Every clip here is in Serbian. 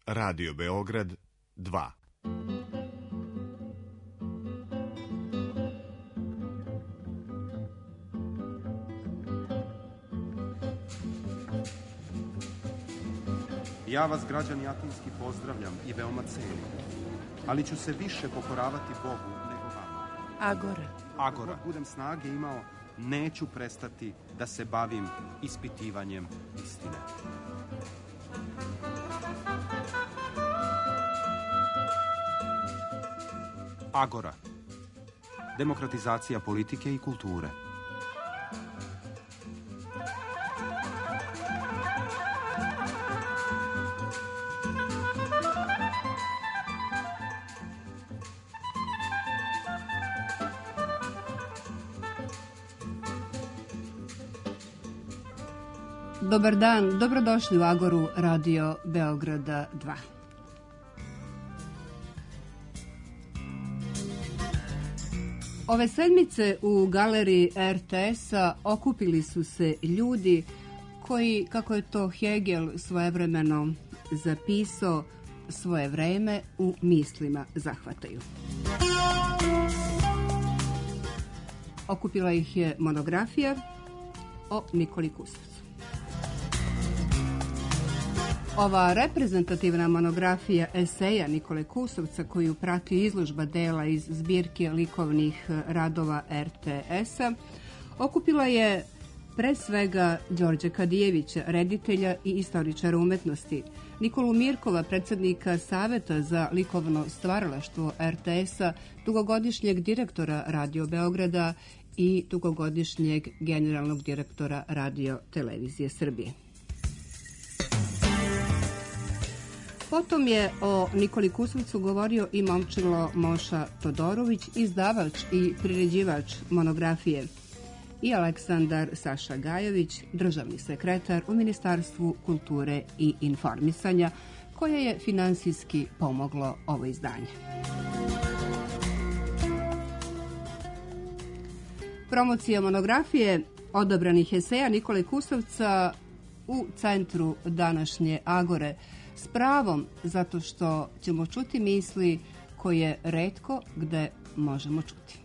Radio Beograd 2. Ja vas, građani Atinski, pozdravljam i veoma cenim, ali ću se više pokoravati Bogu nego vama. Agora. Dok budem snage imao, neću prestati da se bavim ispitivanjem istine. Agora. Demokratizacija politike i kulture. Dobar dan, dobrodošli u Agoru Radio Beograda 2. Ove sedmice u galeriji RTS-a okupili su se ljudi koji, kako je to Hegel svojevremeno zapisao, svoje vreme u mislima zahvataju. Okupila ih je monografija o Nikoli Kusovcu. Ova reprezentativna monografija eseja Nikole Kusovca, koju prati izložba dela iz zbirke likovnih radova RTS-a, okupila je pre svega Đorđa Kadijevića, reditelja i istoričara umetnosti, Nikolu Mirkova, predsjednika Saveta za likovno stvaralaštvo RTS-a, dugogodišnjeg direktora Radio Beograda i dugogodišnjeg generalnog direktora Radio Televizije Srbije. Potom je o Nikoli Kusovcu govorio i Momčilo Moša Todorović, izdavač i priređivač monografije, i Aleksandar Saša Gajović, državni sekretar u Ministarstvu kulture i informisanja, koje je finansijski pomoglo ovo izdanje. Promocija monografije odabranih eseja Nikole Kusovca u centru današnje Agore, s pravom, zato što ćemo čuti misli koje retko gde možemo čuti.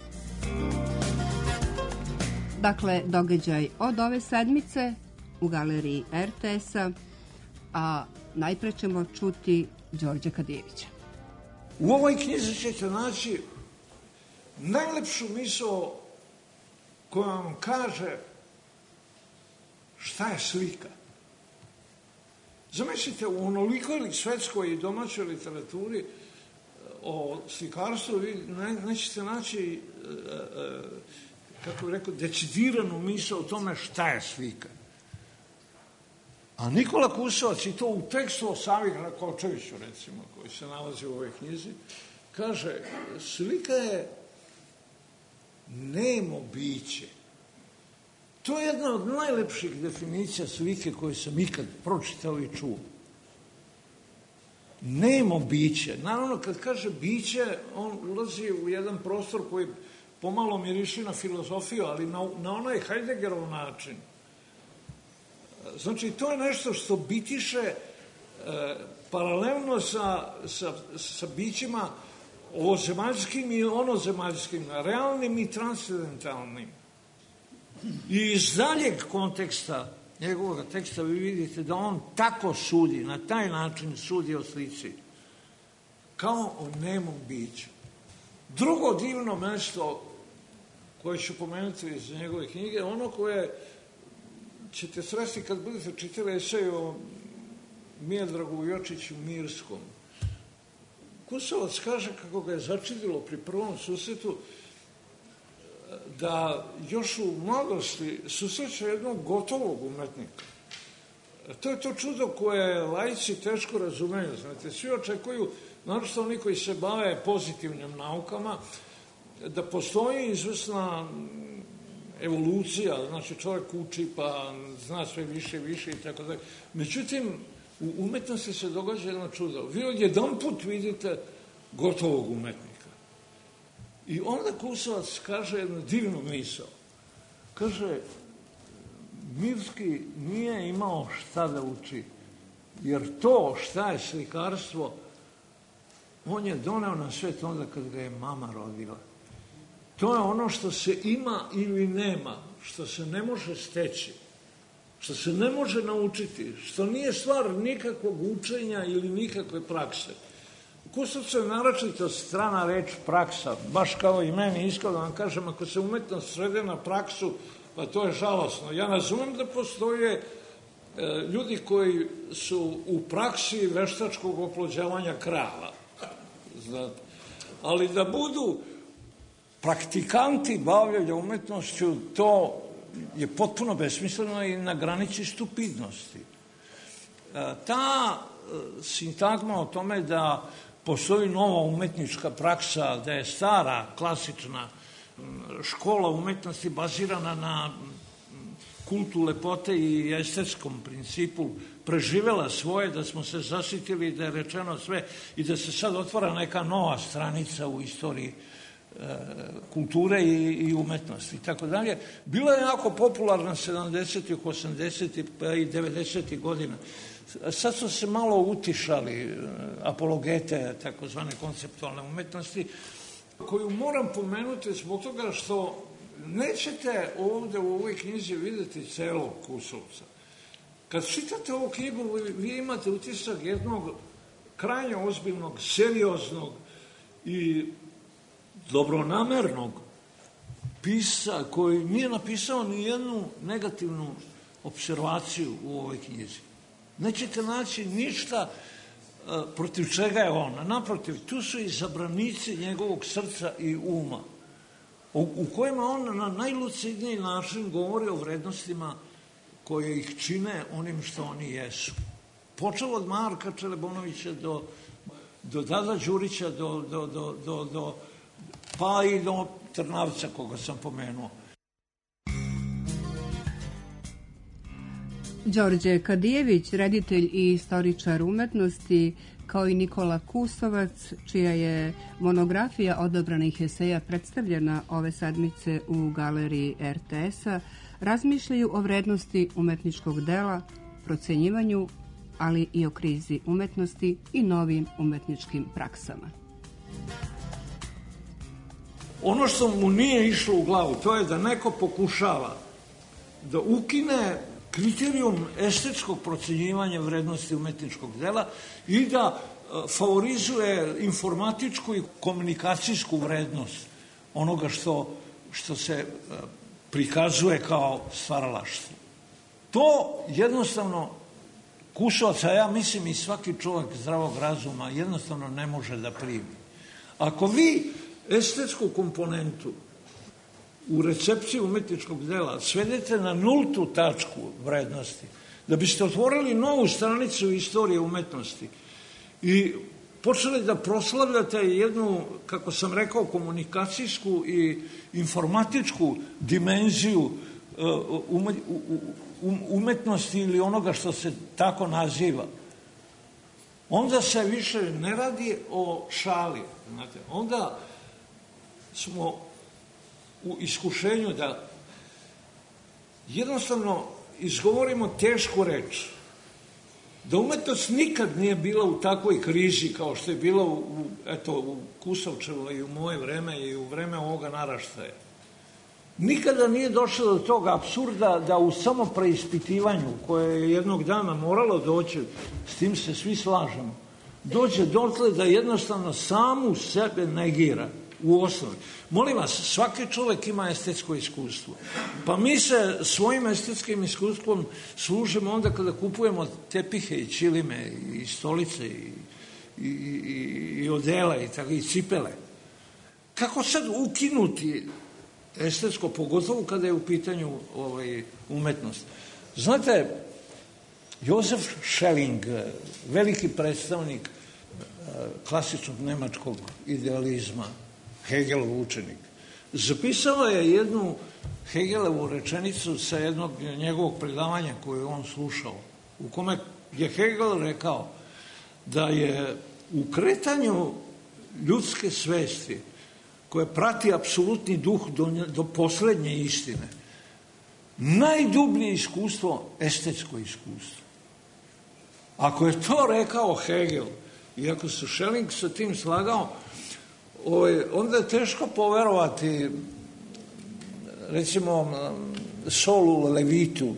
Dakle, događaj od ove sedmice u galeriji RTS-a, a najpre ćemo čuti Đorđa Kadijevića. U ovoj knjizi ćete naći najlepšu misao koja vam kaže šta je slika. Zamislite, u onolikoj svetskoj i domaćoj literaturi o slikarstvu vi nećete naći, kako bih rekao, decidiranu misao o tome šta je slika. A Nikola Kusovac, i to u tekstu o Savi Rakočeviću, recimo, koji se nalazi u ovoj knjizi, kaže, slika je nemo biće. To je jedna od najlepših definicija slike koje sam ikad pročitao i čuo. Nemo biće. Naravno, kad kaže biće, on ulazi u jedan prostor koji pomalo miriši na filozofiju, ali na onaj Heideggerov način. Znači, to je nešto što bitiše paralelno sa bićima ovozemaljskim i onozemaljskim, realnim i transcendentalnim. I iz daljeg konteksta njegovog teksta vi vidite da on tako sudi, na taj način sudi o slici, kao o nemom biću. Drugo divno mesto koje ću pomenuti iz njegove knjige, ono koje ćete sresti kad budete čitali esej o Miodragu Jočiću Mirskom. Kusovac kaže kako ga je začudilo pri prvom susretu da još u mladosti susreće jednog gotovog umetnika. To je to čudo koje laici teško razumeju. Znate, svi očekuju, naročito oni koji se bave pozitivnim naukama, da postoji izvesna evolucija, znači čovjek uči pa zna sve više i više i tako dalje. Međutim, u umetnosti se događa jedno čudo. Vi odjedanput vidite gotovog umetnika. I onda Kusovac kaže jednu divnu misao. Kaže, Mirski nije imao šta da uči Jer to šta je slikarstvo, on je doneo na svet onda kad ga je mama rodila. To je ono što se ima ili nema, što se ne može steći, što se ne može naučiti, što nije stvar nikakvog učenja ili nikakve prakse. Kusovcu je naročito strana reč praksa, baš kao i meni, iskreno vam kažem, ako se umetnost svede na praksu, pa to je žalosno. Ja razumem da postoje ljudi koji su u praksi veštačkog oplođavanja krava, znate. Ali da budu praktikanti bavljanja umetnošću, to je potpuno besmisleno i na granici stupidnosti. Ta sintagma o tome da postoji nova umetnička praksa, da je stara, klasična škola umetnosti bazirana na kultu lepote i estetskom principu preživela svoje, da smo se zasitili, da je rečeno sve i da se sad otvara neka nova stranica u istoriji kulture i umetnosti i tako dalje. Bila je jako popularna 70-ih, 80-ih pa i 90-ih godina. Sad su se malo utišali apologete takozvane konceptualne umetnosti, koju moram pomenuti zbog toga što nećete ovde u ovoj knjizi videti celog Kusovca. Kad čitate ovu knjigu, vi imate utisak jednog krajnje ozbiljnog, serioznog i dobronamernog pisca koji nije napisao ni jednu negativnu observaciju u ovoj knjizi. Nećete naći ništa protiv čega je on. Naprotiv, tu su i zabranici njegovog srca i uma, u kojima on na najlucidniji način govori o vrednostima koje ih čine onim što oni jesu. Počeo od Marka Čelebonovića do Dada Đurića, pa i do Trnavca, koga sam pomenuo. Đorđe Kadijević, reditelj i istoričar umetnosti, kao i Nikola Kusovac, čija je monografija odabranih eseja predstavljena ove sedmice u galeriji RTS-a, razmišljaju o vrednosti umetničkog dela, procenjivanju, ali i o krizi umetnosti i novim umetničkim praksama. Ono što mu nije išlo u glavu, to je da neko pokušava da ukine kriterijum estetskog procenjivanja vrednosti umetničkog dela i da favorizuje informatičku i komunikacijsku vrednost onoga što se prikazuje kao stvaralaštvo. To jednostavno Kusovac, a ja mislim i svaki čovjek zdravog razuma, jednostavno ne može da primi. Ako vi estetsku komponentu u recepciji umetničkog dela svedete na nultu tačku vrednosti, da biste otvorili novu stranicu istorije umetnosti i počeli da proslavljate jednu, kako sam rekao, komunikacijsku i informatičku dimenziju umetnosti ili onoga što se tako naziva, onda se više ne radi o šali. Znate, onda smo u iskušenju da jednostavno izgovorimo tešku reč. Da umetnost nikad nije bila u takvoj krizi kao što je bila u Kusovčevo i u moje vreme i u vreme ovoga naraštaja. Nikada nije došlo do toga apsurda da u samopreispitivanju, koje je jednog dana moralo doći, s tim se svi slažemo, dođe dotle da jednostavno samu sebe negira u osnovi. Molim vas, svaki čovjek ima estetsko iskustvo. Pa mi se svojim estetskim iskustvom služimo onda kada kupujemo tepihe i čilime i stolice i odela i cipele. Kako sad ukinuti estetsko, pogotovo kada je u pitanju umetnost? Znate, Josef Schelling, veliki predstavnik klasičnog nemačkog idealizma, Hegelov učenik, zapisao je jednu Hegelovu rečenicu sa jednog njegovog predavanja koje je on slušao, u kome je Hegel rekao da je u kretanju ljudske svesti koje prati apsolutni duh do poslednje istine, najdublje iskustvo, estetsko iskustvo. Ako je to rekao Hegel, i ako se Schelling sa tim slagao, onda je teško poverovati, recimo, Solu Levitu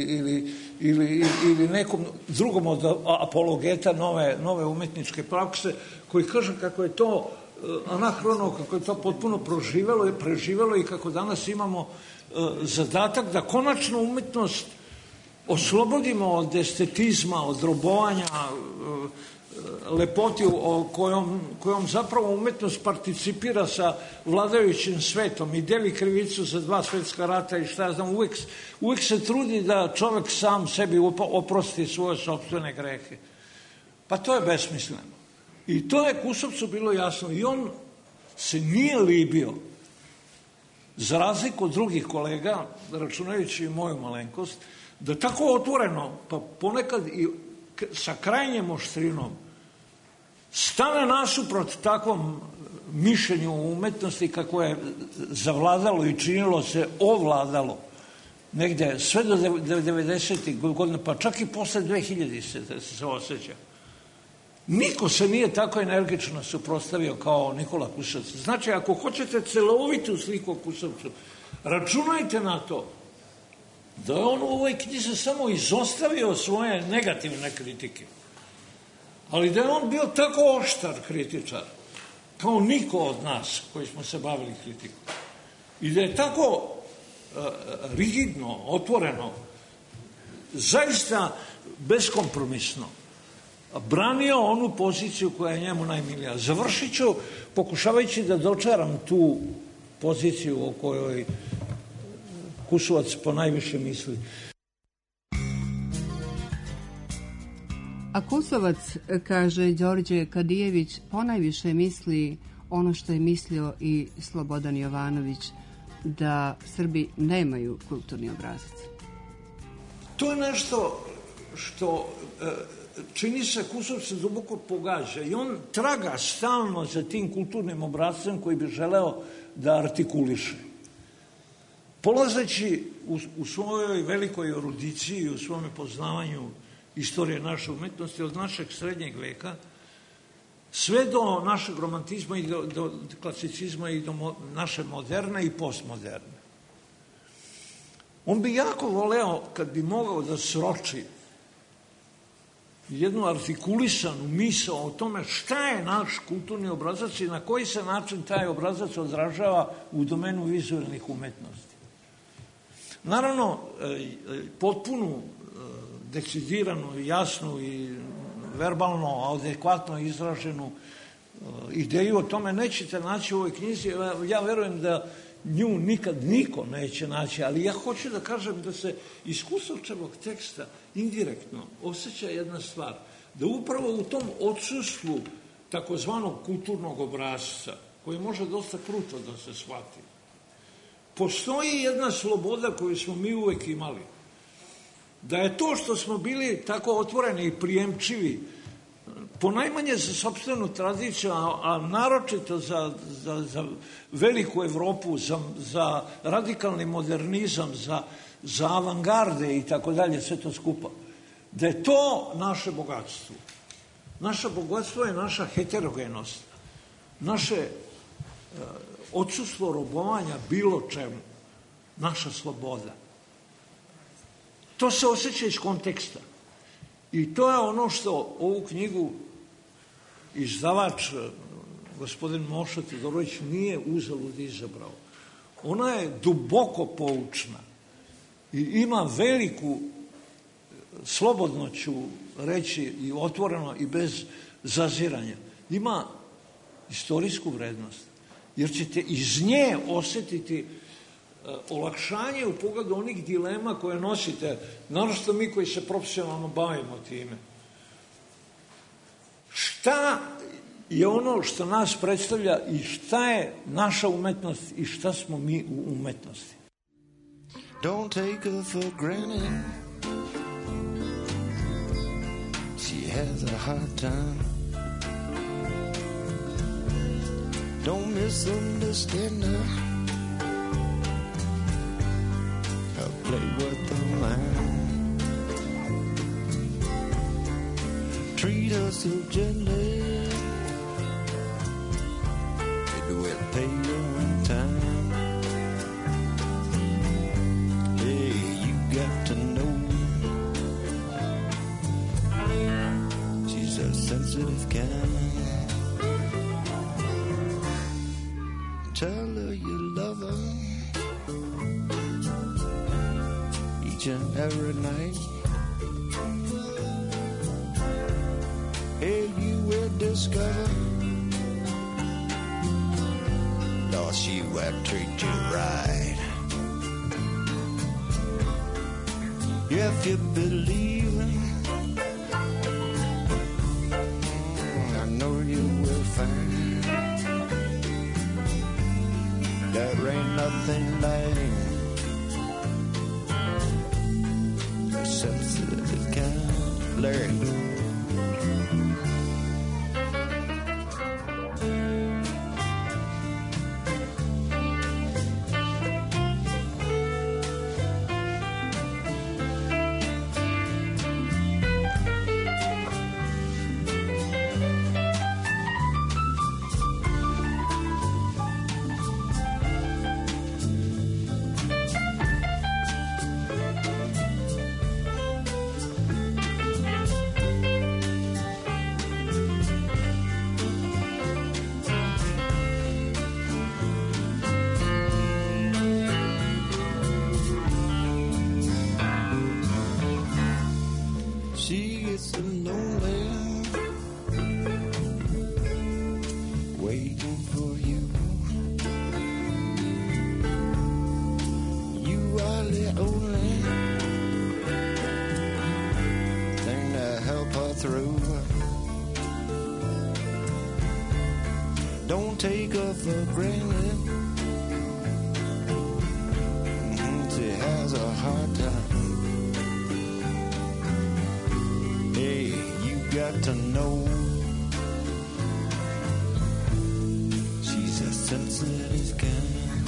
ili nekom drugom od apologeta nove umetničke prakse, koji kaže kako je to anahrono, kako je to potpuno preživelo i kako danas imamo zadatak da konačno umetnost oslobodimo od estetizma, od robovanja, lepoti kojom zapravo umetnost participira sa vladajućim svetom i deli krivicu za 2 svetska rata i šta ja znam, uvek se trudi da čovek sam sebi oprosti svoje sopstvene grehe. Pa to je besmisleno. I to je Kusovcu bilo jasno. I on se nije libio, za razliku od drugih kolega, računajući i moju malenkost, da tako otvoreno, pa ponekad i sa krajnjem oštrinom, stane nasuprot takvom mišljenju o umetnosti kako je zavladalo i činilo se ovladalo negde sve do 90. godina, pa čak i posle 2000 se osjeća. Niko se nije tako energično suprotstavio kao Nikola Kusovac. Znači, ako hoćete celovitu sliku o Kusovcu, računajte na to da je on u ovoj knjizi samo izostavio svoje negativne kritike. Ali da je on bio tako oštar kritičar, kao niko od nas koji smo se bavili kritikom. I da je tako rigidno, otvoreno, zaista beskompromisno branio onu poziciju koja je njemu najmilija. Završit ću pokušavajući da dočaram tu poziciju o kojoj Kusovac ponajviše misli. A Kusovac, kaže Đorđe Kadijević, ponajviše misli ono što je mislio i Slobodan Jovanović, da Srbi nemaju kulturni obrazac. To je nešto što čini se Kusovca duboko pogađa i on traga stalno za tim kulturnim obrazcem koji bi želeo da artikuliše. Polazeći u svojoj velikoj erudiciji i u svome poznavanju istorije naše umetnosti od našeg srednjeg veka, sve do našeg romantizma i do klasicizma i do naše moderne i postmoderne. On bi jako voleo, kad bi mogao da sroči jednu artikulisanu misao o tome šta je naš kulturni obrazac i na koji se način taj obrazac odražava u domenu vizualnih umetnosti. Naravno, potpunu, decidiranu, jasnu i verbalno, adekvatno izraženu ideju o tome nećete naći u ovoj knjizi. Ja verujem da nju nikad niko neće naći, ali ja hoću da kažem da se iz Kusovčevog teksta indirektno osjeća jedna stvar, da upravo u tom odsustvu takozvanog kulturnog obrasca, koji može dosta kruto da se shvati, postoji jedna sloboda koju smo mi uvek imali. Da je to što smo bili tako otvoreni i prijemčivi, ponajmanje za sopstvenu tradiciju, a naročito za veliku Evropu, za radikalni modernizam, za avangarde i tako dalje, sve to skupa. Da je to naše bogatstvo. Naše bogatstvo je naša heterogenost, naše odsustvo robovanja bilo čemu, naša sloboda. To se osjeća iz konteksta. I to je ono što ovu knjigu izdavač, gospodin Moša Todorović, nije uzalud izabrao. Ona je duboko poučna i ima veliku, slobodno ću reći i otvoreno i bez zaziranja, ima istorijsku vrednost. Jer ćete iz nje osjetiti olakšanje u pogledu onih dilema koje nosite, naročito mi koji se profesionalno bavimo time. Šta je ono što nas predstavlja i šta je naša umetnost i šta smo mi u umetnosti? Don't take her for granted. She has a hard time. Don't misunderstand her. Play with the mind. so gently, it will pay you in time. Hey, you got to know she's a sensitive kind. Tell her you love her each and every night. Hey, you will discover, Lord, she will treat you right. If you believe, I know you will find there ain't nothing like a sensitive kind. Larry. Don't take her for granted. She has a hard time. Hey, you got to know she's a sensitive kind.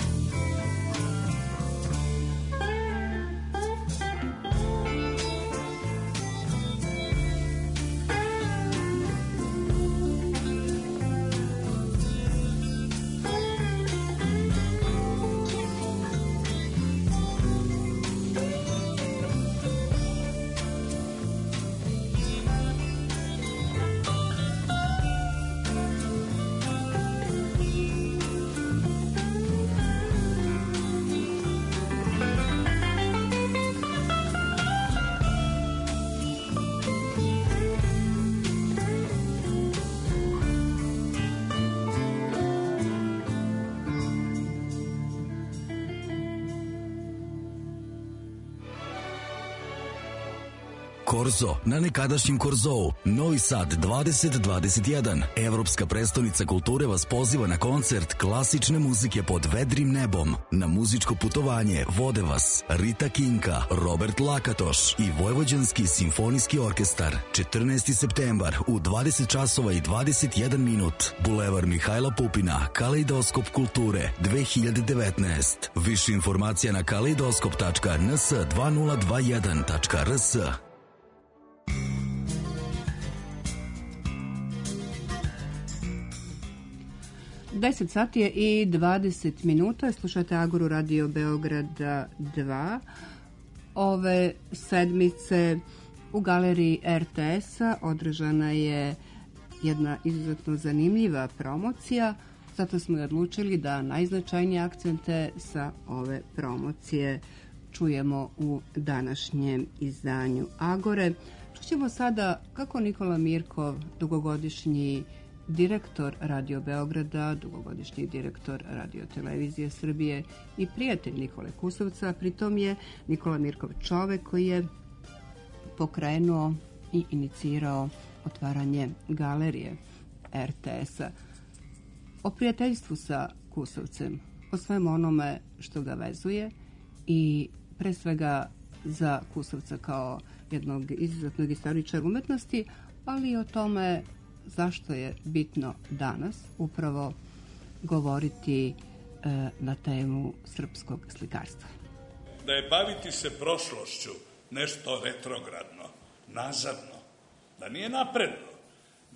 Korzo na nekadašnjem Korzou, Novi Sad 2021. Evropska prestonica kulture vas poziva na koncert klasične muzike pod vedrim nebom. Na muzičko putovanje vode vas Rita Kinka, Robert Lakatoš i Vojvođanski simfonijski orkestar. 14. septembar u 20 časova i 21 minut. Bulevar Mihajla Pupina, Kaleidoskop kulture 2019. Više informacija na kaleidoskop.ns2021.rs. 10 sati je i 20 minuta. Slušate Agoru Radio Beograda 2. Ove sedmice u galeriji RTS-a održana je jedna izuzetno zanimljiva promocija. Zato smo i odlučili da najznačajnije akcente sa ove promocije čujemo u današnjem izdanju Agore. Čućemo sada kako Nikola Mirkov, dugogodišnji direktor Radio Beograda, dugogodišnji direktor Radio Televizije Srbije i prijatelj Nikole Kusovca. Pritom je Nikola Mirkov čovek koji je pokrenuo i inicirao otvaranje galerije RTS-a. O prijateljstvu sa Kusovcem, o svem onome što ga vezuje i pre svega za Kusovca kao jednog izuzetnog istoričara umetnosti, ali i o tome zašto je bitno danas upravo govoriti na temu srpskog slikarstva. Da je baviti se prošlošću nešto retrogradno, nazadno, da nije napredno,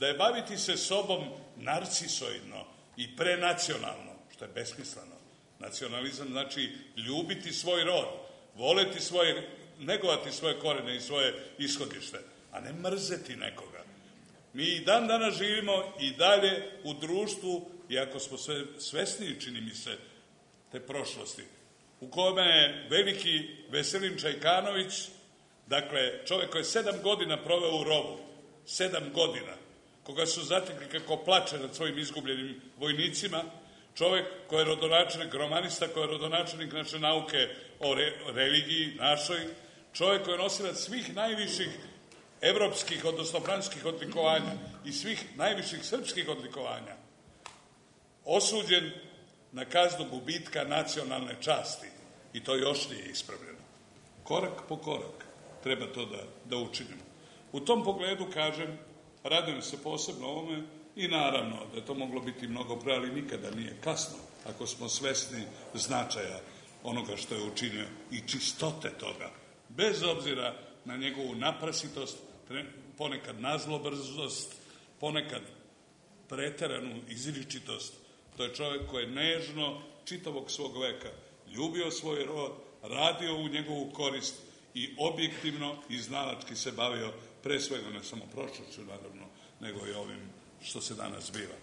da je baviti se sobom narcisoidno i prenacionalno, što je besmisleno. Nacionalizam znači ljubiti svoj rod, voleti svoje, negovati svoje korene i svoje ishodište, a ne mrzeti nekoga. Mi i dan danas živimo i dalje u društvu, iako smo svesniji, čini mi se, te prošlosti, u kome je veliki Veselin Čajkanović, dakle, čovjek koji je 7 godina proveo u rovu, 7 godina, koga su zatekli kako plače nad svojim izgubljenim vojnicima, čovjek koji je rodonačelnik, romanista, koji je rodonačelnik naše nauke o religiji našoj, čovjek koji je nosilac svih najviših evropskih, odnosno francuskih odlikovanja i svih najviših srpskih odlikovanja, osuđen na kaznu gubitka nacionalne časti. I to još nije ispravljeno. Korak po korak treba to da učinimo. U tom pogledu, kažem, radujem se posebno ovome i naravno da je to moglo biti mnogo pre, ali nikada nije kasno ako smo svesni značaja onoga što je učinio i čistote toga, bez obzira na njegovu naprasitost, ponekad nazlobrzost, ponekad preteranu izričitost. To je čovjek koji je nežno čitavog svog veka ljubio svoj rod, radio u njegovu korist i objektivno i znalački se bavio pre svega ne samo prošlošću, naravno, nego i ovim što se danas zbiva.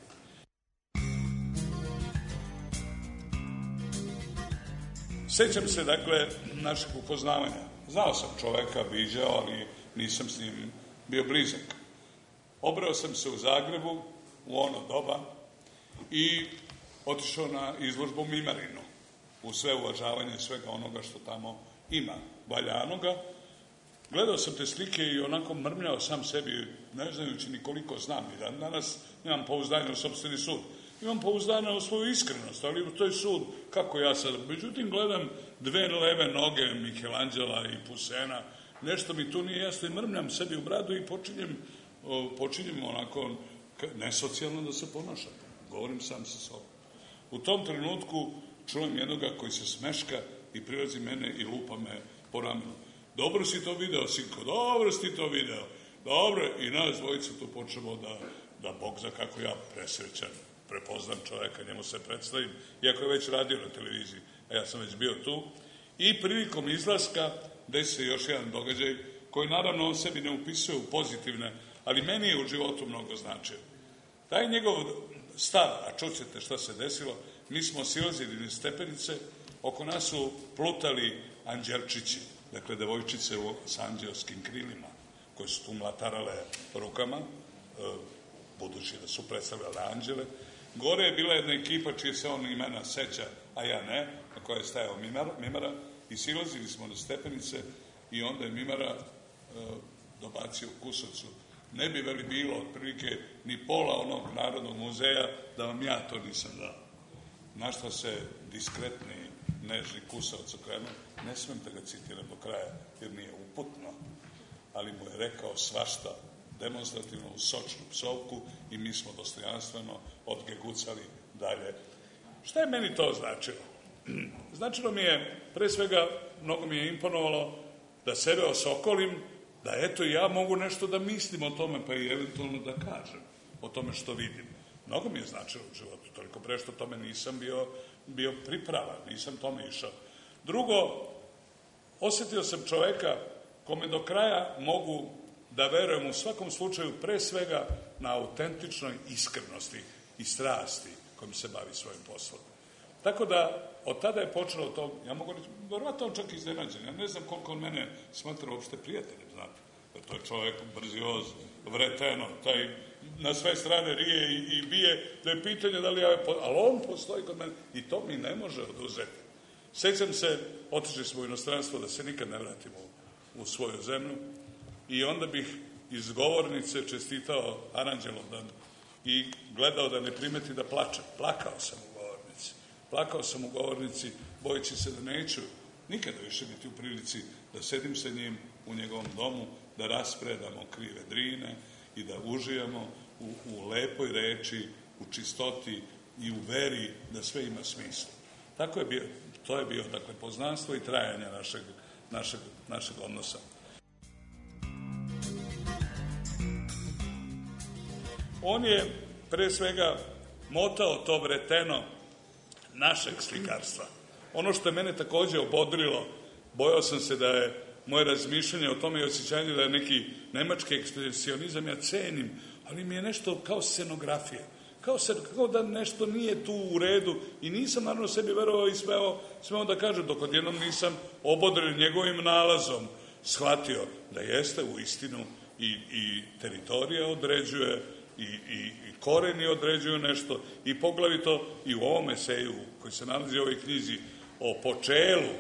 Sećam se, dakle, našeg upoznavanja. Znao sam čoveka, viđao, ali nisam s njim bio blizak. Obrao sam se u Zagrebu u ono doba i otišao na izložbu Mimarinu, u sve uvažavanje svega onoga što tamo ima valjanoga. Gledao sam te slike i onako mrmljao sam sebi, ne znajući ni koliko znam. I danas nemam pouzdanja u sopstveni sud. Imam pouzdanja u svoju iskrenost, ali u toj sud, kako ja sad. Međutim, gledam dve leve noge Michelangela i Pusena, nešto mi tu nije jasno i mrmljam sebi u bradu i počinjem onako nesocijalno da se ponašam. Govorim sam sa sobom. U tom trenutku čujem jednoga koji se smeška i prilazi mene i lupa me po ramenu. Dobro si to video, sinko, dobro si to video. Dobro, i nas dvojica tu počnemo da Bog zna kako ja presrećan, prepoznam čoveka, njemu se predstavim, iako je već radio na televiziji, a ja sam već bio tu. I prilikom izlaska desi se još jedan događaj koji naravno on sebi ne upisuje u pozitivne, ali meni je u životu mnogo značio. Taj njegov stav, a čućete šta se desilo, mi smo silazili niz stepenice, oko nas su plutali anđelčići, dakle devojčice sa anđelskim krilima, koje su tu mlatarale rukama, budući da su predstavljale anđele. Gore je bila jedna ekipa čije se on imena seća, a ja ne, na kojoj je stajao Mimara, i silazili smo na stepenice i onda je Mimara dobacio u Kusovcu. Ne bi veli bilo otprilike ni pola onog Narodnog muzeja da vam ja to nisam dao. Na što se diskretni nežni Kusovac okrenuo, ne smem da ga citiram do kraja jer nije uputno, ali mu je rekao svašta demonstrativno u sočnu psovku i mi smo dostojanstveno odgegucali dalje. Šta je meni to značilo? Značilo mi je, pre svega, mnogo mi je imponovalo da sebe osokolim, da eto i ja mogu nešto da mislim o tome, pa i eventualno da kažem o tome što vidim. Mnogo mi je značilo u životu, toliko pre što tome nisam bio pripravan, nisam tome išao. Drugo, osjetio sam čoveka kome do kraja mogu da verujem u svakom slučaju pre svega na autentičnoj iskrenosti i strasti kojim se bavi svojim poslom. Tako da, od tada je počelo to, ja mogu reći, verovatno on čak iznenađen, ja ne znam koliko on mene smatra uopšte prijateljem, znate. To je čovjek brzioz, vreteno, taj na sve strane rije i bije, da je pitanje da li ja, ali on postoji kod mene i to mi ne može oduzeti. Sećam se, otišli smo u inostranstvo da se nikad ne vratimo u svoju zemlju i onda bih iz govornice čestitao Aranđelovdan i gledao da ne primeti da plačem. Plakao sam u govornici, bojeći se da neću nikada više biti u prilici da sedim sa njim u njegovom domu, da raspredamo krive drine i da uživamo u lepoj reči, u čistoti i u veri da sve ima smisla. Tako je bio, to je bio, dakle, poznanstvo i trajanje našeg odnosa. On je pre svega motao to vreteno našeg slikarstva. Ono što je mene takođe obodrilo, bojao sam se da je moje razmišljanje o tome i osjećanje da je neki nemački ekspresionizam, ja cenim, ali mi je nešto kao scenografije, kao da nešto nije tu u redu i nisam naravno sebi verovao i smeo da kažem, dok odjednom nisam obodren njegovim nalazom shvatio da jeste u istinu i teritorija određuje i koreni određuju nešto i poglavito i u ovom eseju koji se nalazi u ovoj knjizi o počelu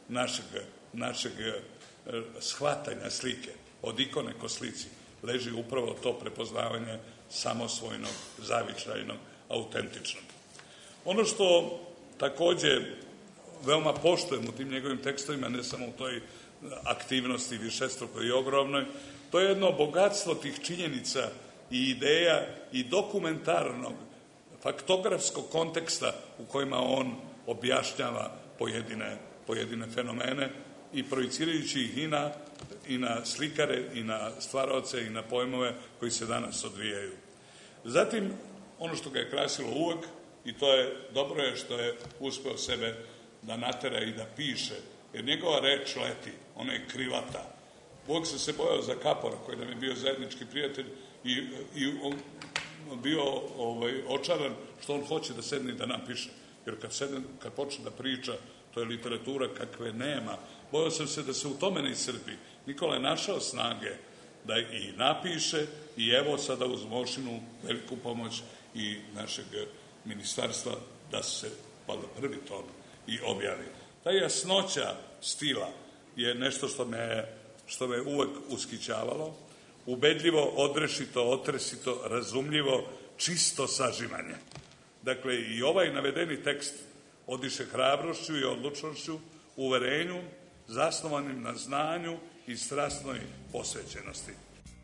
našeg shvatanja slike od ikone ko slici leži upravo to prepoznavanje samosvojnog, zavičajnog, autentičnog. Ono što takođe veoma poštujem u tim njegovim tekstovima, ne samo u toj aktivnosti višestrukoj i ogromnoj, to je jedno bogatstvo tih činjenica i ideja i dokumentarnog, faktografskog konteksta u kojima on objašnjava pojedine fenomene i projicirajući ih i na slikare, i na stvaraoce, i na pojmove koji se danas odvijaju. Zatim, ono što ga je krasilo uvek, i to je dobro je što je uspeo sebe da natera i da piše, jer njegova reč leti, ona je krivata. Uvek sam se bojao za Kapora, koji nam je bio zajednički prijatelj i on bio očaran što on hoće da sedne i da napiše. Jer kad počne da priča, to je literatura kakve nema. Bojao sam se da se u tome ne iscrpi. Nikola je našao snage da i napiše i evo sada uz Mošinu veliku pomoć i našeg ministarstva da se prvi tom i objavi. Ta jasnoća stila je nešto što me uvek uskićavalo, ubedljivo, odrešito, otresito, razumljivo, čisto sažimanje. Dakle, i ovaj navedeni tekst odiše hrabrošću i odlučnošću, uverenju, zasnovanim na znanju i strasnoj posvećenosti.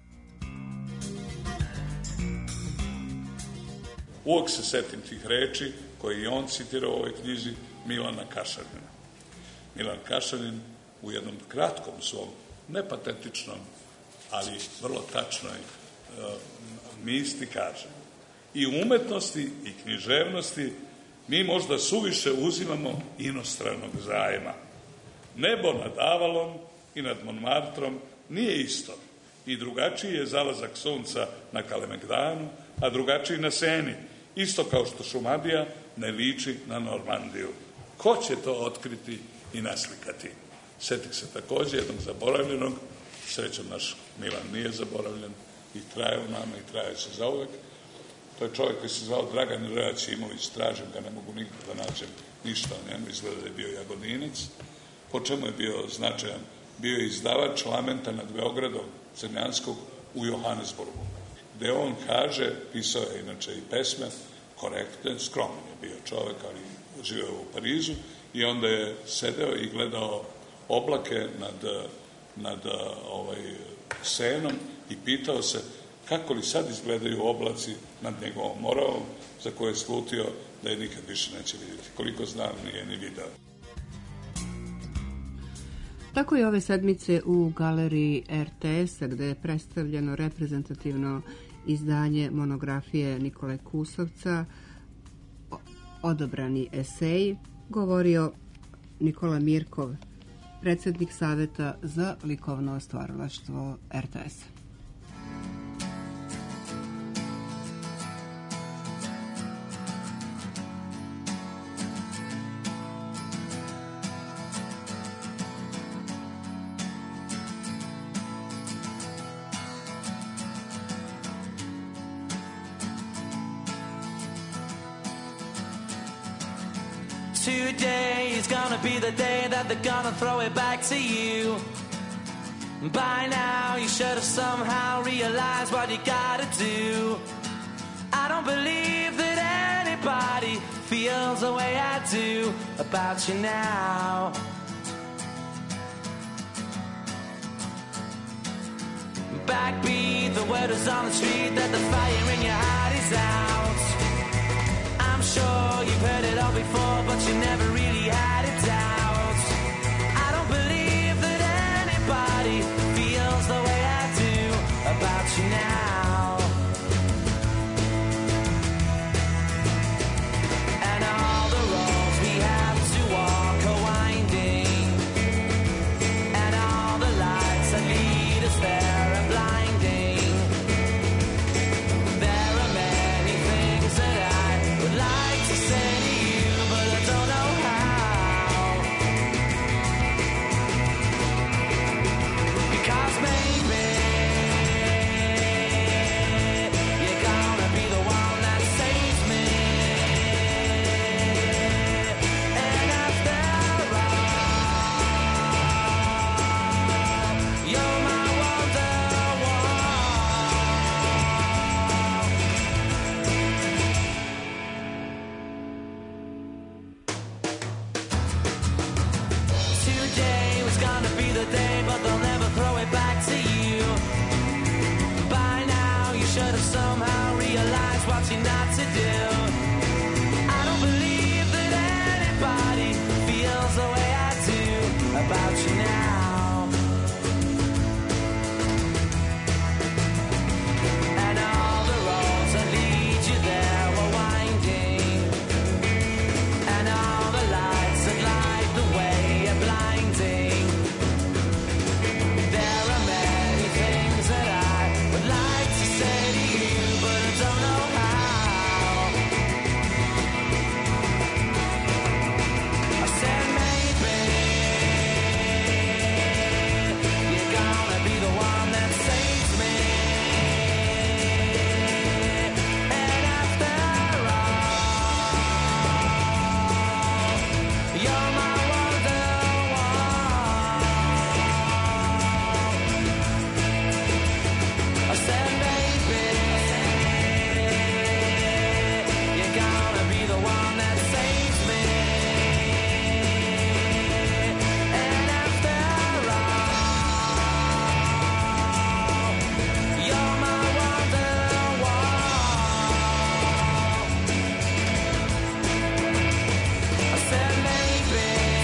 Uvek se setim tih reči koje je on citirao u ovoj knjizi Milana Kašanina. Milan Kašanin u jednom kratkom svom, nepatetičnom, ali vrlo tačnoj misli kaže: i u umetnosti i književnosti mi možda suviše uzimamo inostranog zajma. Nebo nad Avalom i nad Montmartrom nije isto i drugačiji je zalazak sunca na Kalemegdanu, a drugačiji na Seni, isto kao što Šumadija ne liči na Normandiju. Ko će to otkriti i naslikati? Setih se takođe jednog zaboravljenog, srećom naš Milan nije zaboravljen i traje u nama i traje se zauvek. To je čovjek koji se zvao Dragan Raćimović, tražim ga, ne mogu nikako da nađem ništa o njemu, izgleda da je bio Jagodinac. Po čemu je bio značajan? Bio je izdavač Lamenta nad Beogradom Crnjanskog u Johannesburgu, gde on kaže, pisao je inače i pesme, korektne, skroman je bio čovjek, ali živeo u Parizu i onda je sedeo i gledao oblake nad Senom i pitao se kako li sad izgledaju oblaci nad njegovom Moravom, za koje je slutio da je nikad više neće vidjeti. Koliko znam, nije ni video. Tako je ove sedmice u galeriji RTS-a, gde je predstavljeno reprezentativno izdanje monografije Nikole Kusovca, odabrani esej, govorio Nikola Mirkov, predsjednik Saveta za likovno stvaralaštvo RTS-a. Today is gonna be the day that they're gonna throw it back to you. By now you should have somehow realized what you gotta do. I don't believe that anybody feels the way I do about you now. Backbeat, the word is on the street that the fire in your heart is out. I'm sure you've heard it all before, but you never really had it out. I don't believe that anybody feels the way I do about you now. not to do. I don't believe that anybody feels the way I do about you now. And all the roads that lead you there were winding, and all the lights that light the way are blinding. There are many things that I would like to say to you, but I don't know how. I said maybe you're gonna be the one that saves me. And after all, you're my wonderwall. I said maybe you're gonna be the one that saves me. And after all, you're my wonderwall. I said maybe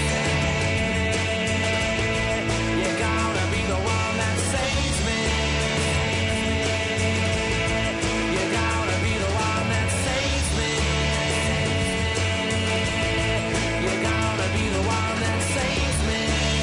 you're gonna be the one that saves me. You're gonna be the one that saves me. You're gonna be the one that saves me.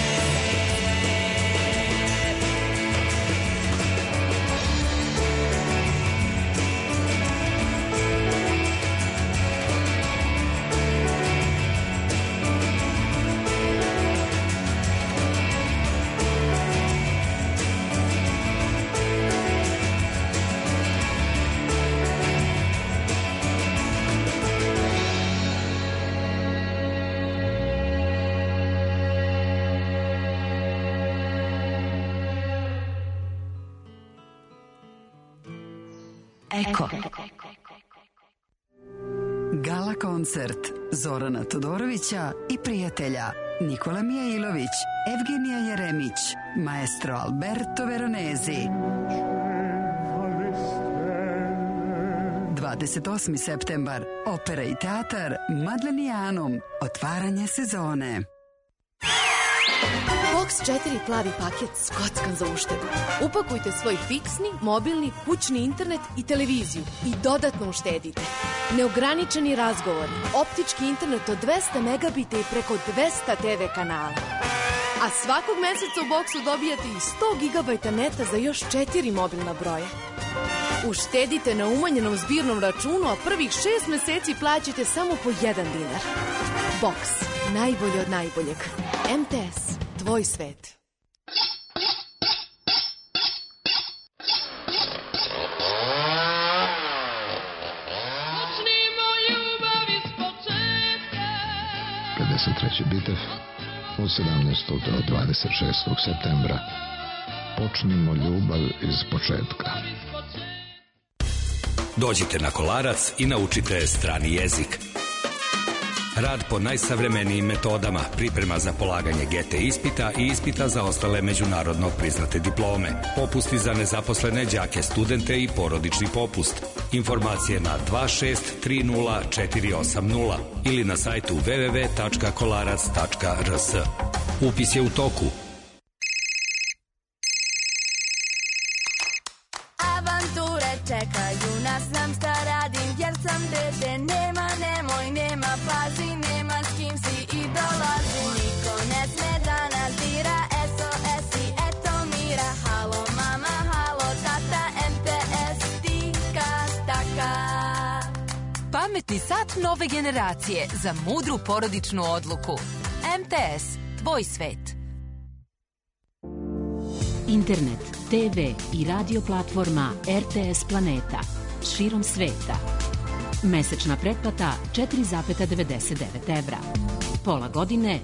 Eko. Gala koncert Zorana Todorovića i prijatelja Nikola Mijailović, Evgenija Jeremić, maestro Alberto Veronezi. 28. septembar, opera i teatar Madlenijanum, otvaranje sezone. Box 4 plavi paket skockan za uštedu. Upakujte svoj fiksni, mobilni, kućni internet i televiziju i dodatno uštedite. Neograničeni razgovori, optički internet od 200 megabita i preko 200 TV kanala. A svakog meseca u Boxu dobijate i 100 gigabajta neta za još 4 mobilna broja. Uštedite na umanjenom zbirnom računu, a prvih 6 meseci plaćate samo po 1 dinar. Box. Najbolje od najboljeg. MTS. Tvoj svet. Bitev od 17. do 26. septembra. Počnimo ljubav iz početka. Dođite na Kolarac i naučite strani jezik. Rad po najsavremenijim metodama, priprema za polaganje GT ispita i ispita za ostale međunarodno priznate diplome, popusti za nezaposlene đake, studente i porodični popust. Informacije na 2630 ili na sajtu www.kolarac.rs. Upis je u toku. Avanture čekaju nas, znam šta radim, jer sam dete, nema, nemoj, nema, pazi, nema s kim si i dolazi. Niko ne sme da nas dira, SOS i eto mira. Halo mama, halo tata, MTS, tika, taka. Pametni sat nove generacije za mudru porodičnu odluku. MTS, tvoj svet. Internet, TV i radio platforma RTS Planeta širom sveta. Mesečna pretplata 4,99 evra. Pola godine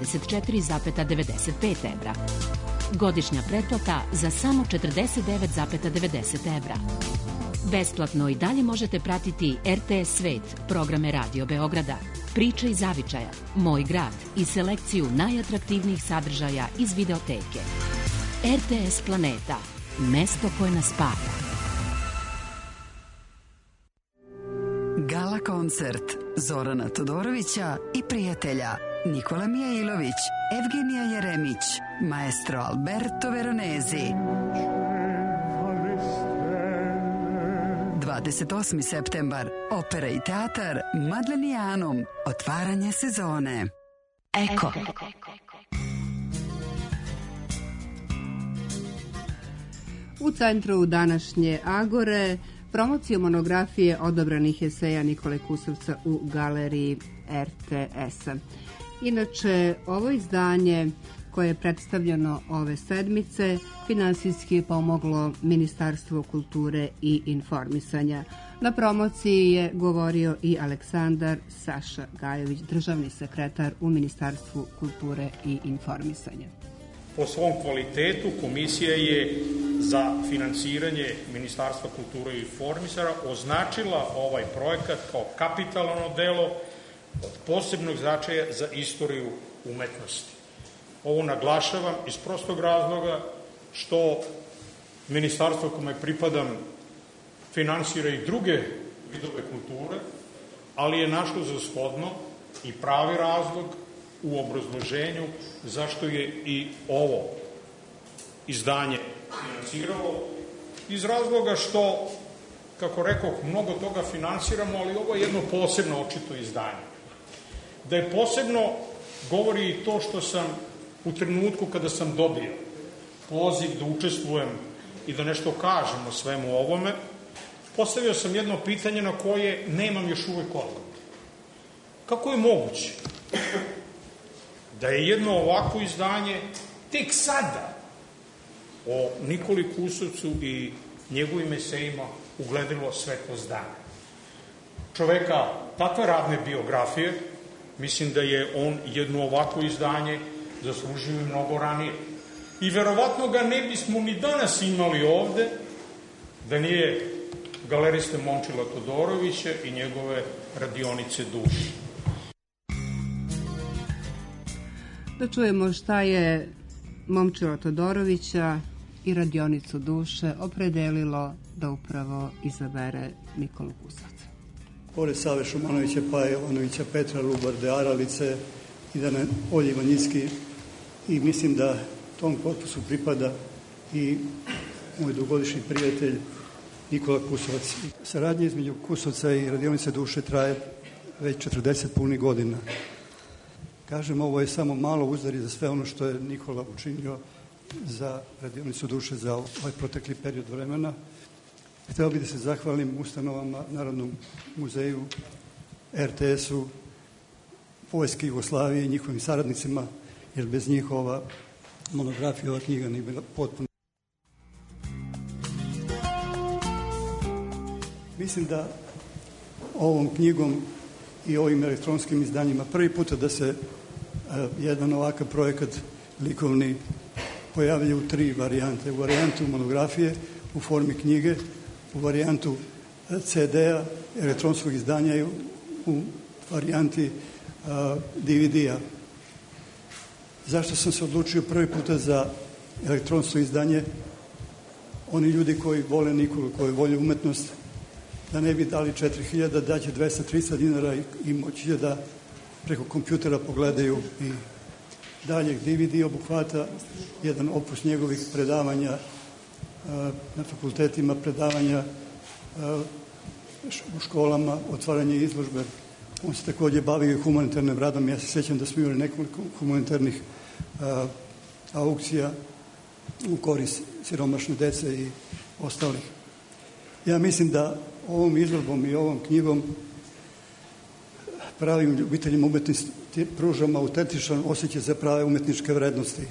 24,95 evra. Godišnja pretplata za samo 49,90 evra. Besplatno i dalje možete pratiti RTS Svet, programe Radio Beograda, Priče iz zavičaja, Moj grad i selekciju najatraktivnijih sadržaja iz videoteke. RTS Planeta, mesto koje nas spaja. Gala koncert Zorana Todorovića i prijatelja Nikola Mijailović, Evgenija Jeremić, maestro Alberto Veronezi. 28. septembar, Opera i teatar Madlenijanum, otvaranje sezone. Eko. U centru današnje Agore promocija monografije odabranih eseja Nikole Kusovca u galeriji RTS-a. Inače, ovo izdanje koje je predstavljeno ove sedmice finansijski je pomoglo Ministarstvo kulture i informisanja. Na promociji je govorio i Aleksandar Saša Gajović, državni sekretar u Ministarstvu kulture i informisanja. Po svom kvalitetu komisija je za finansiranje Ministarstva kulture i informisanja označila ovaj projekat kao kapitalno delo od posebnog značaja za istoriju umetnosti. Ovo naglašavam iz prostog razloga što ministarstvo kome pripadam finansira i druge vidove kulture, ali je našlo za shodno i pravi razlog u obrazloženju zašto je i ovo izdanje finansiralo, iz razloga što, kako rekoh, mnogo toga finansiramo, ali ovo je jedno posebno očito izdanje. Da je posebno govori i to što sam u trenutku kada sam dobio poziv da učestvujem i da nešto kažem o svemu ovome, postavio sam jedno pitanje na koje nemam još uvek odgovor. Kako je moguće da je jedno ovako izdanje tek sada o Nikoli Kusovcu i njegovim esejima ugledalo svetlost dana? Čoveka takve radne biografije, mislim da je on jedno ovako izdanje zaslužio mnogo ranije. I verovatno ga ne bismo ni danas imali ovde da nije galeriste Momčila Todorovića i njegove radionice duše. Da čujemo šta je Momčila Todorovića i radionicu duše opredelilo da upravo izabere Nikolu Kusovca. Pored Save Šumanovića, Paje Jovanovića, Petra Lubarde, Aralice i Dana Olje Ivanjicki, i mislim da tom korpusu pripada i moj dugogodišnji prijatelj Nikola Kusovac. Saradnja između Kusovca i radionice duše traje već 40 punih godina. Kažem, ovo je samo malo uzdari za sve ono što je Nikola učinio za radionicu duše za ovaj protekli period vremena. Hteo bih da se zahvalim ustanovama, Narodnom muzeju, RTS-u, Vojske Jugoslavije i njihovim saradnicima, jer bez njih ova monografija, ova knjiga nije bila potpuno. Mislim da ovom knjigom i ovim elektronskim izdanjima prvi puta da se jedan ovakav projekat likovni pojavlja u 3 varijante. U varijantu monografije, u formi knjige, u varijantu CD-a, elektronskog izdanja i u varijanti DVD-a. Zašto sam se odlučio prvi puta za elektronsko izdanje? Oni ljudi koji vole Nikolu, koji vole umetnost, da ne bi dali 4.000, daće 200-300 dinara i moći će da preko kompjutera pogledaju. I dalje DVD obuhvata jedan opus njegovih predavanja na fakultetima, predavanja u školama, otvaranje izložbe. On se takođe bavio i humanitarnim radom. Ja se sjećam da smo imali nekoliko humanitarnih aukcija u korist siromašne dece i ostalih. Ja mislim da ovom izložbom i ovom knjigom pravim ljubiteljima umetnosti pružamo autentičan osjećaj za prave umetničke vrednosti.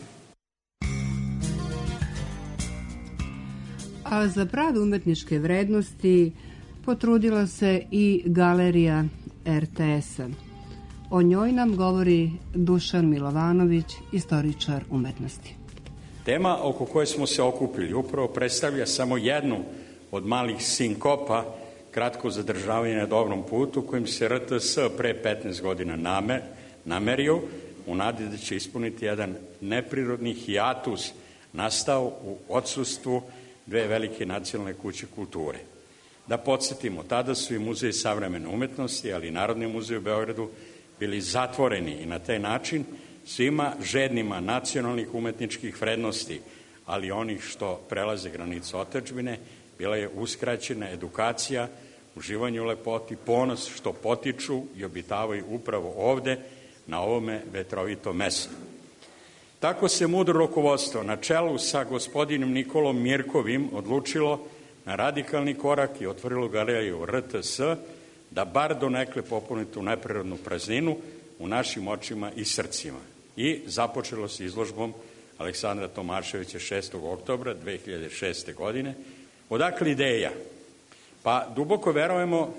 A za prave umetničke vrednosti potrudila se i galerija RTS-a. O njoj nam govori Dušan Milovanović, istoričar umetnosti. Tema oko koje smo se okupili upravo predstavlja samo jednu od malih sinkopa, kratko zadržavanje na dobrom putu, kojim se RTS pre 15 godina namerio u nadi da će ispuniti jedan neprirodni hijatus nastao u odsustvu 2 velike nacionalne kuće kulture. Da podsjetimo, tada su i Muzej savremene umetnosti, ali i Narodni muzej u Beogradu bili zatvoreni i na taj način svima žednima nacionalnih umetničkih vrednosti, ali onih što prelaze granicu otadžbine, bila je uskraćena edukacija, uživanje u lepoti, ponos što potiču i obitavaju upravo ovde, na ovome vetrovitom mestu. Tako se mudro rukovodstvo na čelu sa gospodinom Nikolom Mirkovim odlučilo na radikalni korak i otvorilo galeriju RTS da bar donekle popuni tu neprirodnu prazninu u našim očima i srcima. I započelo se izložbom Aleksandra Tomaševića 6. oktobra 2006. godine. Odakle ideja? Pa duboko verujemo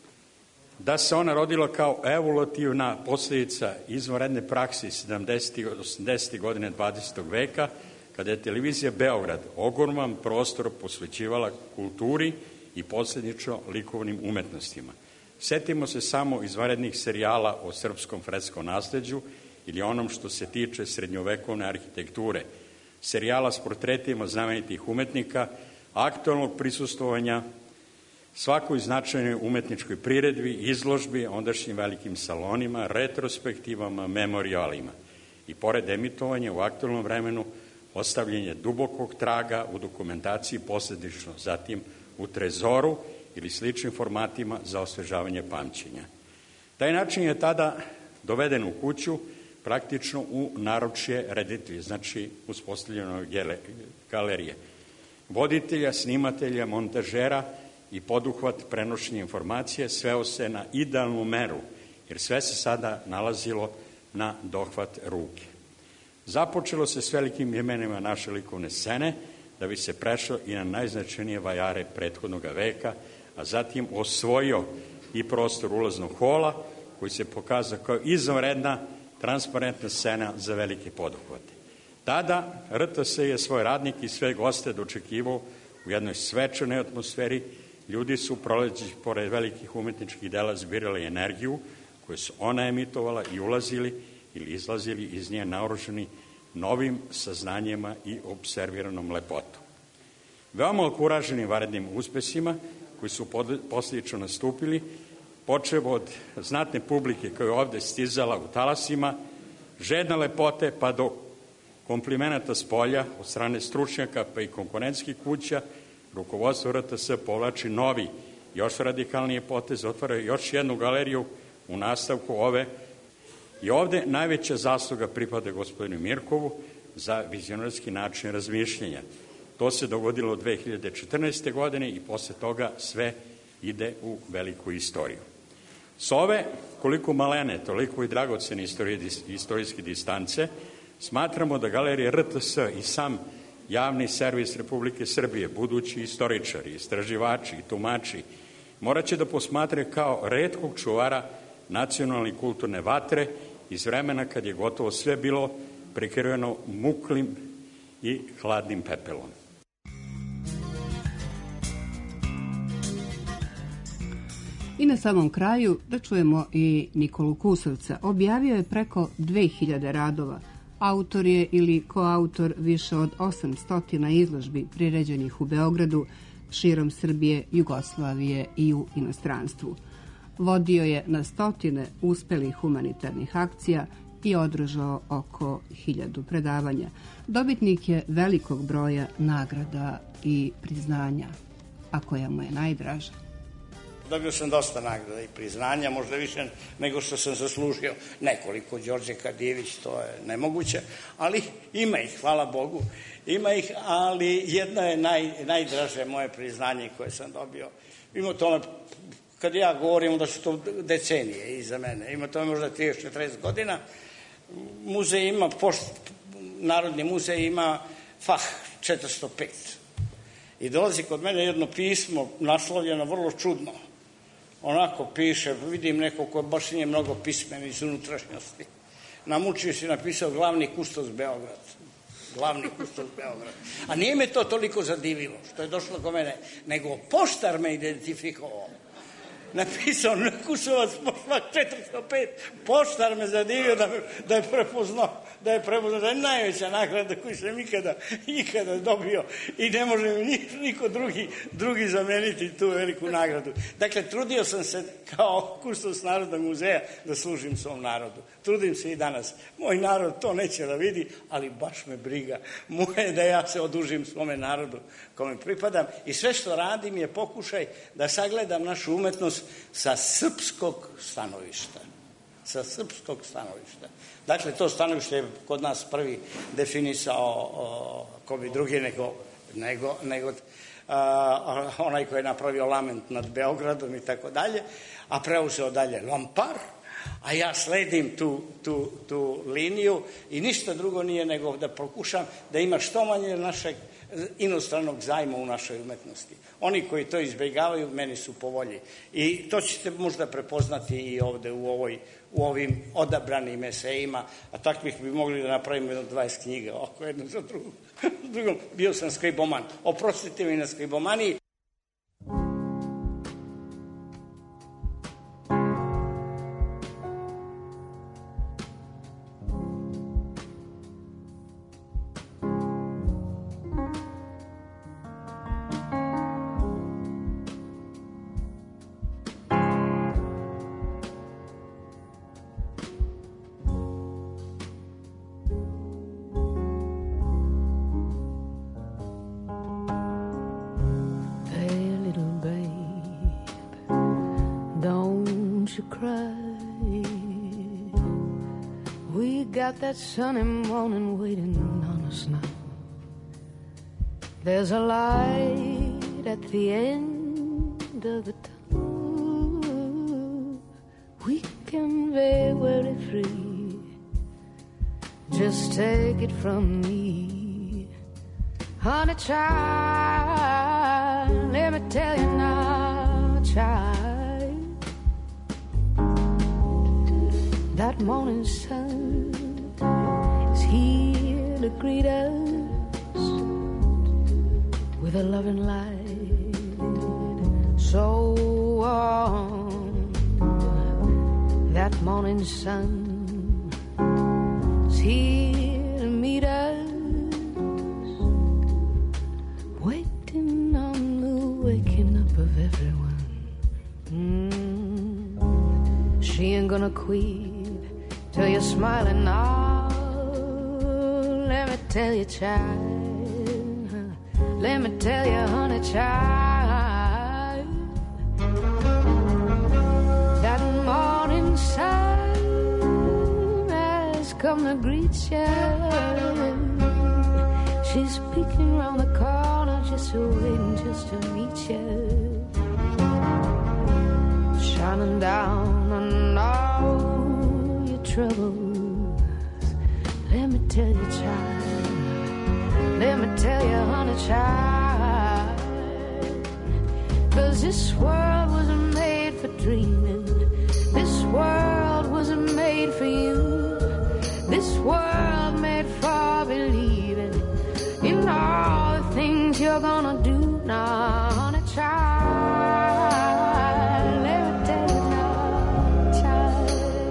da se ona rodila kao evolutivna posljedica izvanredne prakse 70. i 80. godine 20. veka, kada je televizija Beograd ogroman prostor posvećivala kulturi i posljednično likovnim umetnostima. Setimo se samo izvanrednih serijala o srpskom fretskom nasleđu ili onom što se tiče srednjovekovne arhitekture, serijala s portretima znamenitih umetnika, aktualnog prisustvovanja svakoj značajnoj umetničkoj priredbi, izložbi, ondašnjim velikim salonima, retrospektivama, memorialima. I pored emitovanja u aktualnom vremenu, ostavljanje dubokog traga u dokumentaciji, posljedično zatim u trezoru ili sličnim formatima za osvežavanje pamćenja. Taj način je tada doveden u kuću, praktično u naručje reditelja, znači uspostavljeno galerije, voditelja, snimatelja, montažera i poduhvat prenošenja informacije sveo se na idealnu meru, jer sve se sada nalazilo na dohvat ruke. Započelo se s velikim imenima naše likovne scene, da bi se prešlo i na najznačajnije vajare prethodnog veka, a zatim osvojio i prostor ulaznog hola, koji se pokazao kao izvanredna, transparentna scena za velike poduhvate. Tada RTS je svoj radnik i sve goste dočekivao u jednoj svečanoj atmosferi. Ljudi su proleđi pored velikih umetničkih dela zbirali energiju koju su ona emitovala i ulazili ili izlazili iz nje naoružani novim saznanjima i observiranom lepotom. Veoma okuraženim vanrednim uspesima koji su posljedično nastupili, počev od znatne publike koja je ovde stizala u talasima, žedna lepote pa do komplimenata s polja od strane stručnjaka pa i konkurentskih kuća, rukovodstvo RTS povlači novi, još radikalnije poteze, otvara još jednu galeriju u nastavku ove. I ovde najveća zasluga pripada gospodinu Mirkovu za vizionarski način razmišljenja. To se dogodilo 2014. godine i posle toga sve ide u veliku istoriju. S ove, koliko malene, toliko i dragocene istorijske distance, smatramo da galerija RTS i sam javni servis Republike Srbije, budući istoričari, istraživači i tumači, morat će da posmatre kao retkog čuvara nacionalne i kulturne vatre iz vremena kad je gotovo sve bilo prekriveno muklim i hladnim pepelom. I na samom kraju da čujemo i Nikolu Kusovca. Objavio je preko 2000 radova. Autor je ili koautor više od 800 izložbi priređenih u Beogradu, širom Srbije, Jugoslavije i u inostranstvu. Vodio je na stotine uspelih humanitarnih akcija i održao oko 1000 predavanja. Dobitnik je velikog broja nagrada i priznanja, a koja mu je najdraža. Dobio sam dosta nagrada i priznanja, možda više nego što sam zaslužio. Nekoliko, Đorđe Kadijević, to je nemoguće, ali ima ih, hvala Bogu. Ima ih, ali jedno je najdraže moje priznanje koje sam dobio. Ima tome, kad ja govorim da su to decenije iza mene, ima tome možda 30-40 godina. Muzej ima, Narodni muzej ima fah 405. I dolazi kod mene jedno pismo, naslovljeno vrlo čudno. Onako piše, vidim neko ko baš nije mnogo pismen iz unutrašnjosti. Namučio si napisao glavni kustos Beograd. Glavni kustos Beograd. A nije me to toliko zadivilo što je došlo kod mene, nego poštar me identifikovao. Napisao Kusovac poštar 405, poštar me zadivio da je prepoznao da je prepoznao da je najveća nagrada koju sam ikada dobio i ne može mi niko drugi zameniti tu veliku nagradu. Dakle, trudio sam se kao kustos Narodnog muzeja da služim svom narodu. Trudim se i danas. Moj narod to neće da vidi, ali baš me briga. Moje je da ja se odužim svome narodu kome pripadam i sve što radim je pokušaj da sagledam našu umetnost sa srpskog stanovišta. Sa srpskog stanovišta. Dakle, to stanovište je kod nas prvi definisao ko bi drugi nego onaj koji je napravio lament nad Beogradom i tako dalje, a preuzeo dalje Lompar, a ja sledim tu liniju i ništa drugo nije nego da pokušam da ima što manje našeg inostranog zajma u našoj umetnosti. Oni koji to izbjegavaju, meni su po volji. I to ćete možda prepoznati i ovde u ovim odabranim esejima, a takvih bi mogli da napravimo 20 knjiga, ovako jedno za drugom. Bio sam skriboman. Oprostite mi na skribomaniji. That sunny morning waiting on us now. There's a light at the end of the tunnel. We can be very free. Just take it from me, honey child. Let me tell you now, child. That morning sun is here to greet us with a loving light so warm. That morning sun is here to meet us, waiting on the waking up of everyone. She ain't gonna quit till you're smiling now. Let me tell you, child. Let me tell you, honey, child. That morning sun has come to greet you. She's peeking around the corner, just waiting just to meet you. Shining down on all your troubles. Let me tell you, child. Let me tell you, honey, child. 'Cause this world wasn't made for dreaming. This world wasn't made for you. This world made for believing in all the things you're gonna do now, honey, child. Let me tell you now, child.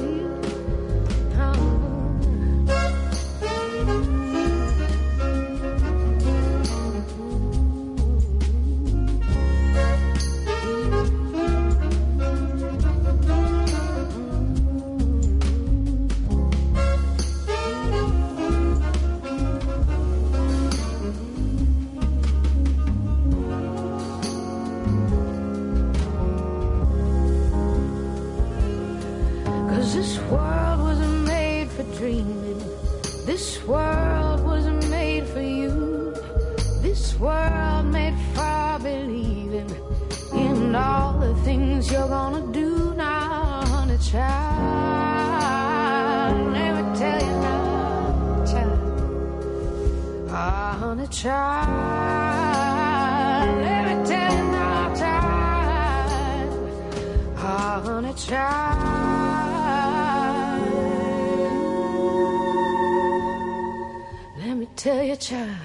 This world wasn't made for dreaming. This world wasn't made for you. This world made for believing in all the things you're gonna do now, honey, child. Let me tell you now, child. Ah, honey, child. Let me tell you now, child. Ah, honey, child. Tell your child.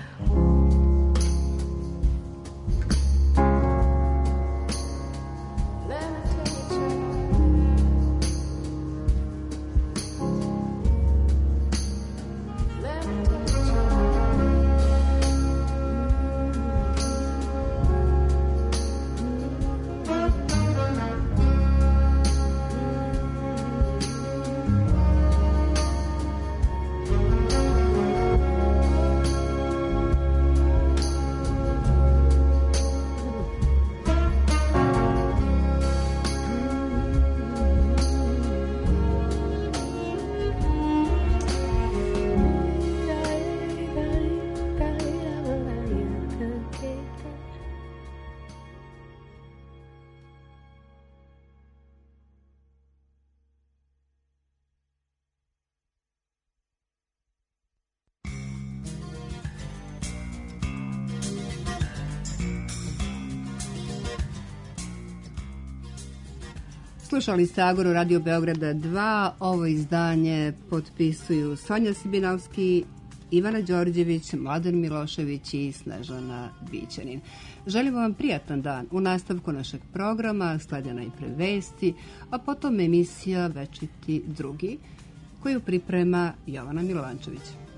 Slušali ste Agoru Radio Beograda 2. Ovo izdanje potpisuju Sonja Sibinovski, Ivana Đorđević, Mladen Milošević i Snežana Bićanin. Želimo vam prijatan dan. U nastavku našeg programa slede najpre vesti, a potom emisija Večiti drugi, koju priprema Jovana Milovančević.